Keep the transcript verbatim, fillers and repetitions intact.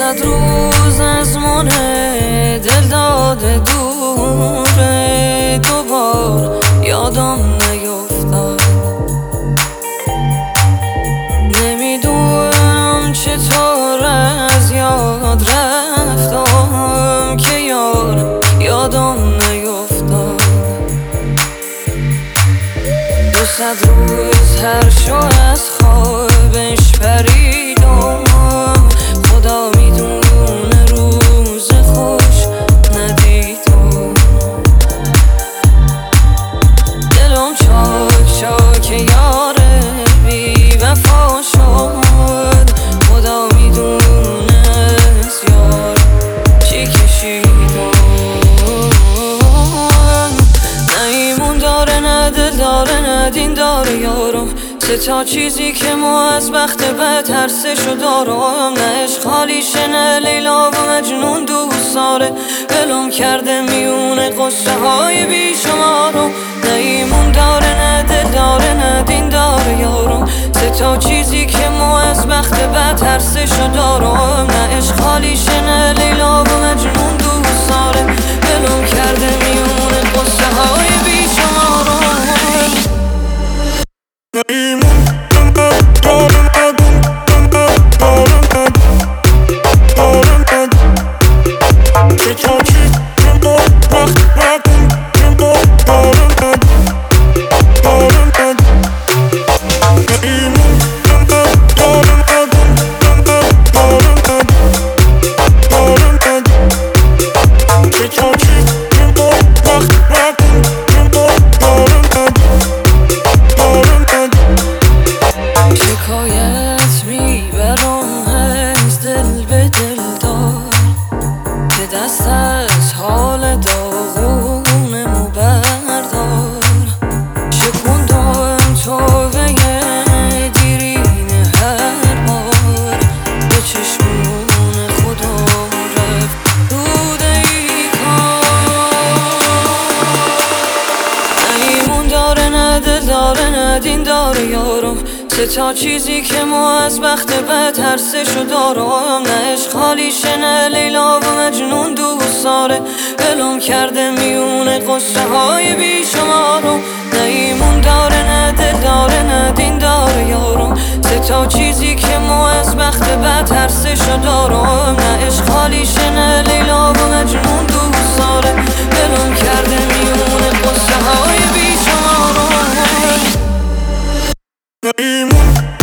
صد روز از مونه دل داده دوره، دوبار یادم نیفتاد. نمیدونم چطور از یاد رفتم که یار یادم نیفتاد. دو صد روز هر شو از خوابش پریدم، خدا میدونه روز خوش ندیدم. دلم چاک چاک یاره بی وفا شد، خدا میدونه از یار چی کشیدم. نه ایمون داره نه دل داره نه دین داره یارم، سه تا چیزی که ما از بخت بد هر سه شو دارم. نه عشق خالیشه نه لیلا و مجنون دوست داره، ولم کرده میونه قصه های بیشمارم. نه ایمون داره نه دل داره نه دین داره یارم، سه تا چیزی که ما از بخت بد هر سه شو دارم. نه عشق خالیشه نه لیلا و مجنون دوست داره، ولم کرده میونه قصه های بیشمارم. شکایت میبرم از دل به دل دار، که دست از حال داغونمو بردار. شکوندم توبه دیرین هر بار، به چشمون خدا رفت دود ای کار. نه ایمون داره نه دل داره نه دین داره یارم، سه تا چیزی که ما از بخت بد هر سه شو دارم. نه عشق خالیشه نه لیلا و مجنون دوست داره، ولم کرده میونه قصه های بیشمارم. نه ایمون داره نه دل داره نه دین داره یارم، سه تا چیزی که ما از بخت بد هر سه شو دارم. نه عشق خالیشه نه لیلا و مجنون دوست داره، ولم کرده میونه قصه های بیشمارم. نه ایمون